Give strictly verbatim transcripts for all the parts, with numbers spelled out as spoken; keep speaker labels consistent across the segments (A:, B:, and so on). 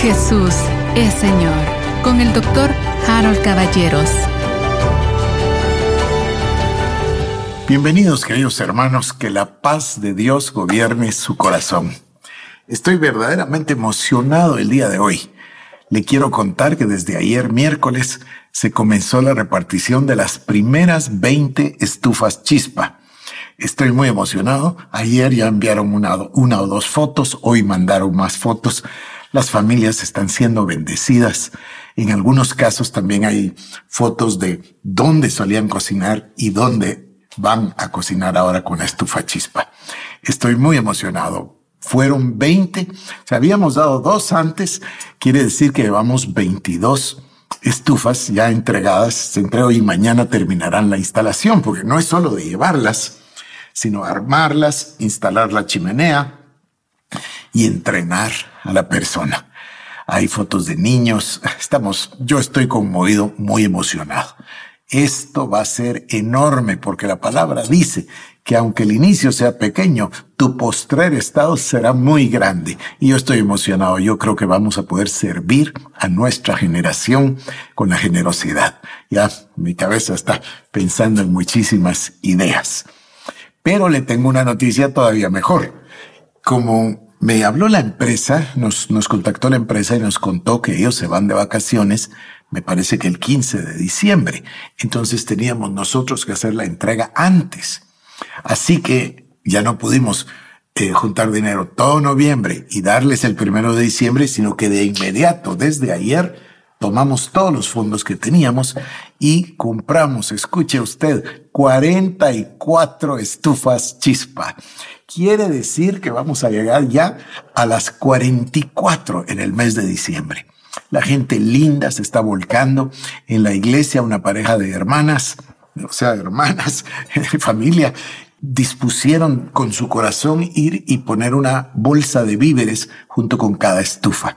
A: Jesús es Señor, con el doctor Harold Caballeros.
B: Bienvenidos, queridos hermanos, que la paz de Dios gobierne su corazón. Estoy verdaderamente emocionado el día de hoy. Le quiero contar que desde ayer miércoles se comenzó la repartición de las primeras veinte estufas chispa. Estoy muy emocionado. Ayer ya enviaron una, una o dos fotos, hoy mandaron más fotos. Las familias están siendo bendecidas. En algunos casos también hay fotos de dónde solían cocinar y dónde van a cocinar ahora con la estufa chispa. Estoy muy emocionado. Fueron veinte. Si habíamos dado dos antes, quiere decir que llevamos veintidós estufas ya entregadas. Entre hoy y mañana terminarán la instalación, porque no es solo de llevarlas, sino armarlas, instalar la chimenea y entrenar a la persona. Hay fotos de niños. Estamos, yo estoy conmovido, muy emocionado. Esto va a ser enorme porque la palabra dice que aunque el inicio sea pequeño, tu postrer estado será muy grande. Y yo estoy emocionado. Yo creo que vamos a poder servir a nuestra generación con la generosidad. Ya mi cabeza está pensando en muchísimas ideas. Pero le tengo una noticia todavía mejor. Como me habló la empresa, nos, nos contactó la empresa y nos contó que ellos se van de vacaciones, me parece que el quince de diciembre. Entonces teníamos nosotros que hacer la entrega antes. Así que ya no pudimos eh, juntar dinero todo noviembre y darles el primero de diciembre, sino que de inmediato, desde ayer, tomamos todos los fondos que teníamos y compramos, escuche usted, cuarenta y cuatro estufas chispa. Quiere decir que vamos a llegar ya a las cuarenta y cuatro en el mes de diciembre. La gente linda se está volcando. En la iglesia una pareja de hermanas, o sea, hermanas, familia, dispusieron con su corazón ir y poner una bolsa de víveres junto con cada estufa.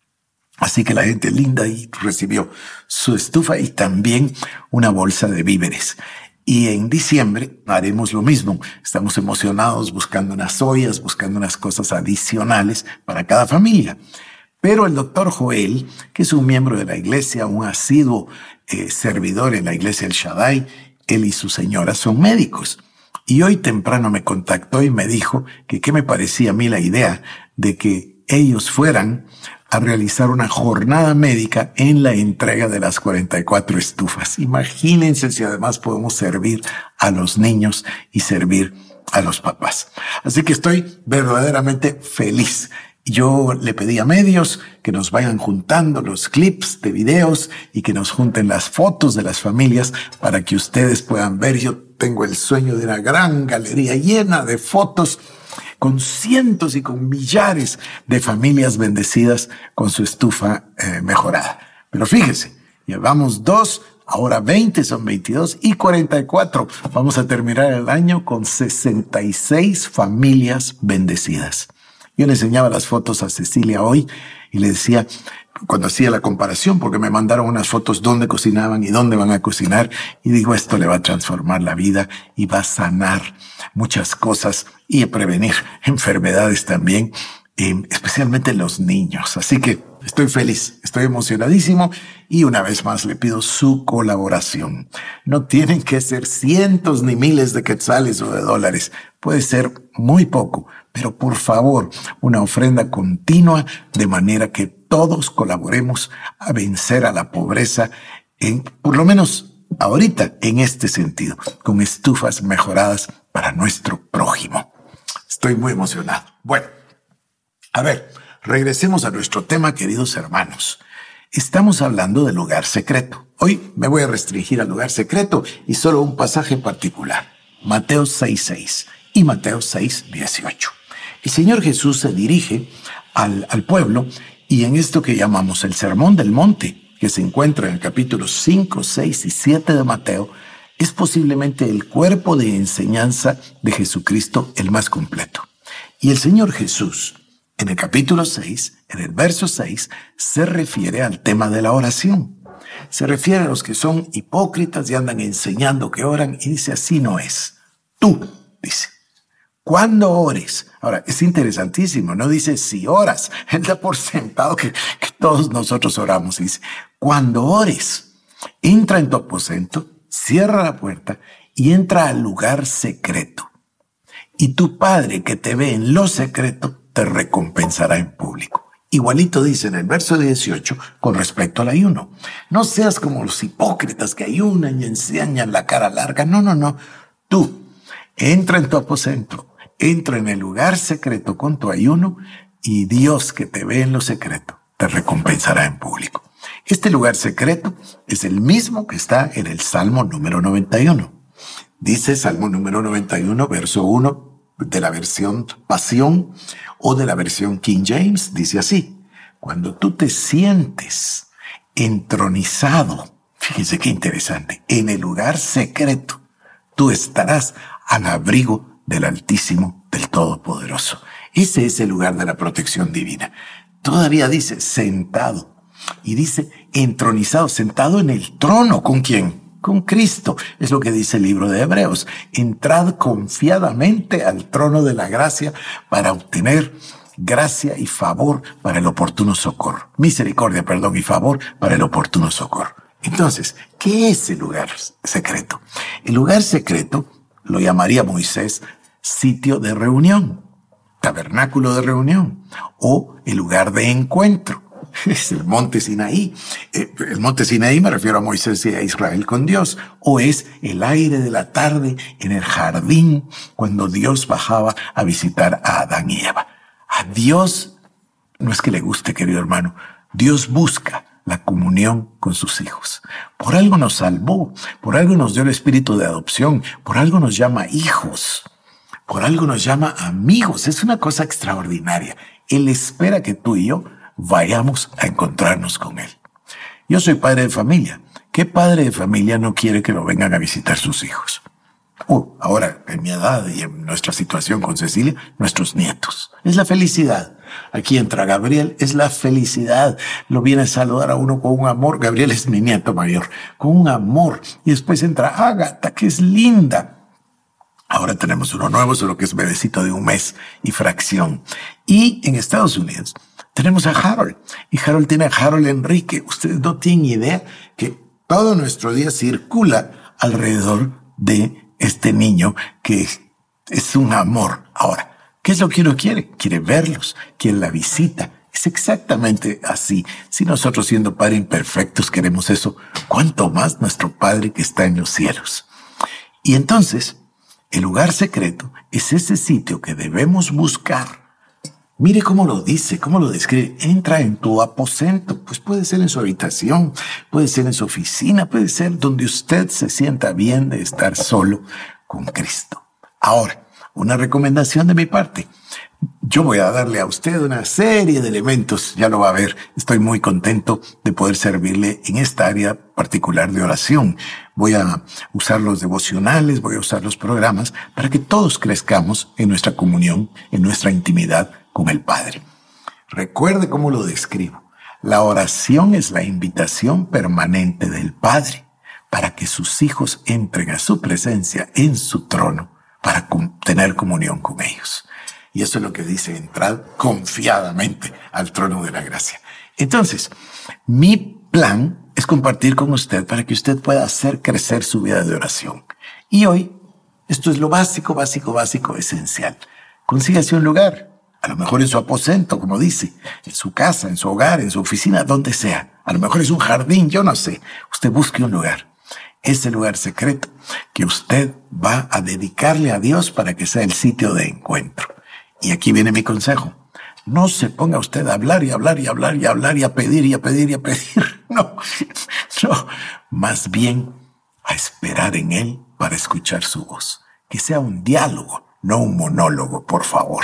B: Así que la gente linda ahí recibió su estufa y también una bolsa de víveres. Y en diciembre haremos lo mismo. Estamos emocionados buscando unas ollas, buscando unas cosas adicionales para cada familia. Pero el doctor Joel, que es un miembro de la iglesia, un asiduo eh, servidor en la iglesia El Shaddai, él y su señora son médicos. Y hoy temprano me contactó y me dijo que qué me parecía a mí la idea de que ellos fueran a realizar una jornada médica en la entrega de las cuarenta y cuatro estufas. Imagínense si además podemos servir a los niños y servir a los papás. Así que estoy verdaderamente feliz. Yo le pedí a medios que nos vayan juntando los clips de videos y que nos junten las fotos de las familias para que ustedes puedan ver. Yo tengo el sueño de una gran galería llena de fotos con cientos y con millares de familias bendecidas con su estufa eh, mejorada. Pero fíjese, llevamos dos, ahora veinte, son veintidós y cuarenta y cuatro. Vamos a terminar el año con sesenta y seis familias bendecidas. Yo le enseñaba las fotos a Cecilia hoy y le decía, cuando hacía la comparación, porque me mandaron unas fotos dónde cocinaban y dónde van a cocinar, y digo, esto le va a transformar la vida y va a sanar muchas cosas y a prevenir enfermedades también, eh, especialmente en los niños. Así que estoy feliz, estoy emocionadísimo y una vez más le pido su colaboración. No tienen que ser cientos ni miles de quetzales o de dólares, puede ser muy poco, pero por favor, una ofrenda continua de manera que todos colaboremos a vencer a la pobreza, en, por lo menos ahorita en este sentido, con estufas mejoradas para nuestro prójimo. Estoy muy emocionado. Bueno, a ver, regresemos a nuestro tema, queridos hermanos. Estamos hablando del lugar secreto. Hoy me voy a restringir al lugar secreto y solo un pasaje en particular. Mateo seis seis y Mateo seis dieciocho. El Señor Jesús se dirige al, al pueblo y en esto que llamamos el Sermón del Monte, que se encuentra en el capítulo cinco, seis y siete de Mateo, es posiblemente el cuerpo de enseñanza de Jesucristo el más completo. Y el Señor Jesús, en el capítulo seis, en el verso seis, se refiere al tema de la oración. Se refiere a los que son hipócritas y andan enseñando que oran y dice, así no es. Tú, dice, cuando ores. Ahora, es interesantísimo, no dice si oras. Él da por sentado que, que todos nosotros oramos. Dice, cuando ores, entra en tu aposento, cierra la puerta y entra al lugar secreto. Y tu Padre que te ve en lo secreto te recompensará en público. Igualito dice en el verso dieciocho con respecto al ayuno. No seas como los hipócritas que ayunan y enseñan la cara larga. No, no, no. Tú, entra en tu aposento, entra en el lugar secreto con tu ayuno y Dios que te ve en lo secreto te recompensará en público. Este lugar secreto es el mismo que está en el Salmo número noventa y uno. Dice Salmo número noventa y uno, verso uno de la versión Pasión o de la versión King James, dice así: cuando tú te sientes entronizado, fíjense qué interesante, en el lugar secreto, tú estarás al abrigo del Altísimo, del Todopoderoso. Ese es el lugar de la protección divina. Todavía dice sentado, y dice entronizado, sentado en el trono. ¿Con quién? Con Cristo. Es lo que dice el libro de Hebreos. Entrad confiadamente al trono de la gracia para obtener gracia y favor para el oportuno socorro. Misericordia, perdón, y favor para el oportuno socorro. Entonces, ¿qué es el lugar secreto? El lugar secreto lo llamaría Moisés sitio de reunión, tabernáculo de reunión o el lugar de encuentro. Es el monte Sinaí. El monte Sinaí me refiero a Moisés y a Israel con Dios. O es el aire de la tarde en el jardín cuando Dios bajaba a visitar a Adán y Eva. A Dios no es que le guste, querido hermano. Dios busca la comunión con sus hijos. Por algo nos salvó, por algo nos dio el espíritu de adopción, por algo nos llama hijos, por algo nos llama amigos. Es una cosa extraordinaria. Él espera que tú y yo vayamos a encontrarnos con Él. Yo soy padre de familia. ¿Qué padre de familia no quiere que lo vengan a visitar sus hijos? Uh, ahora, en mi edad y en nuestra situación con Cecilia, nuestros nietos. Es la felicidad. Aquí entra Gabriel, es la felicidad. Lo viene a saludar a uno con un amor. Gabriel es mi nieto mayor, con un amor. Y después entra Ágata, que es linda. Ahora tenemos uno nuevo, solo que es bebecito de un mes y fracción. Y en Estados Unidos tenemos a Harold. Y Harold tiene a Harold Enrique. Ustedes no tienen idea que todo nuestro día circula alrededor de este niño que es un amor. Ahora, ¿qué es lo que uno quiere? Quiere verlos, quiere la visita. Es exactamente así. Si nosotros, siendo padres imperfectos, queremos eso, ¿cuánto más nuestro Padre que está en los cielos? Y entonces, el lugar secreto es ese sitio que debemos buscar. Mire cómo lo dice, cómo lo describe. Entra en tu aposento. Pues puede ser en su habitación, puede ser en su oficina, puede ser donde usted se sienta bien de estar solo con Cristo. Ahora, una recomendación de mi parte. Yo voy a darle a usted una serie de elementos, ya lo va a ver. Estoy muy contento de poder servirle en esta área particular de oración. Voy a usar los devocionales, voy a usar los programas para que todos crezcamos en nuestra comunión, en nuestra intimidad con el Padre. Recuerde cómo lo describo. La oración es la invitación permanente del Padre para que sus hijos entren a su presencia en su trono para tener comunión con ellos. Y eso es lo que dice: entrad confiadamente al trono de la gracia. Entonces, mi plan es compartir con usted para que usted pueda hacer crecer su vida de oración. Y hoy, esto es lo básico, básico, básico, esencial. Consígase un lugar. A lo mejor en su aposento, como dice, en su casa, en su hogar, en su oficina, donde sea. A lo mejor es un jardín, yo no sé. Usted busque un lugar. Ese lugar secreto que usted va a dedicarle a Dios para que sea el sitio de encuentro. Y aquí viene mi consejo. No se ponga usted a hablar y hablar y hablar y hablar y a pedir y a pedir y a pedir. No, no. Más bien a esperar en Él para escuchar su voz. Que sea un diálogo, no un monólogo, por favor.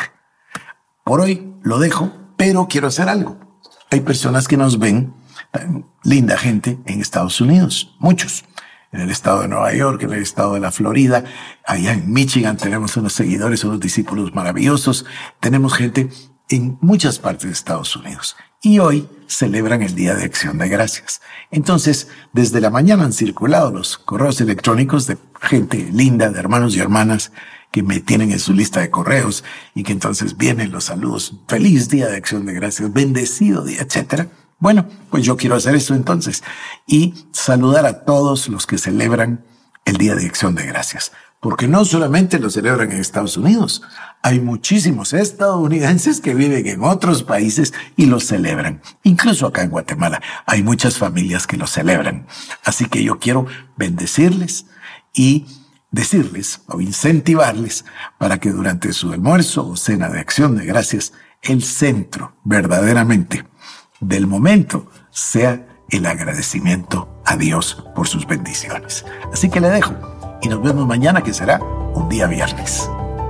B: Por hoy lo dejo, pero quiero hacer algo. Hay personas que nos ven, linda gente, en Estados Unidos, muchos. En el estado de Nueva York, en el estado de la Florida, allá en Michigan tenemos unos seguidores, unos discípulos maravillosos. Tenemos gente en muchas partes de Estados Unidos. Y hoy celebran el Día de Acción de Gracias. Entonces, desde la mañana han circulado los correos electrónicos de gente linda, de hermanos y hermanas que me tienen en su lista de correos y que entonces vienen los saludos. Feliz Día de Acción de Gracias, bendecido día, etcétera. Bueno, pues yo quiero hacer eso entonces y saludar a todos los que celebran el Día de Acción de Gracias. Porque no solamente lo celebran en Estados Unidos, hay muchísimos estadounidenses que viven en otros países y lo celebran. Incluso acá en Guatemala hay muchas familias que lo celebran. Así que yo quiero bendecirles y decirles o incentivarles para que durante su almuerzo o cena de Acción de Gracias, el centro verdaderamente del momento sea el agradecimiento a Dios por sus bendiciones. Así que le dejo. Y nos vemos mañana, que será un día viernes.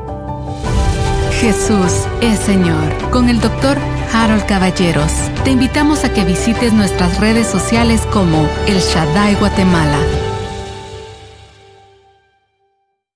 A: Jesús es Señor, con el doctor Harold Caballeros. Te invitamos a que visites nuestras redes sociales como El Shaddai Guatemala.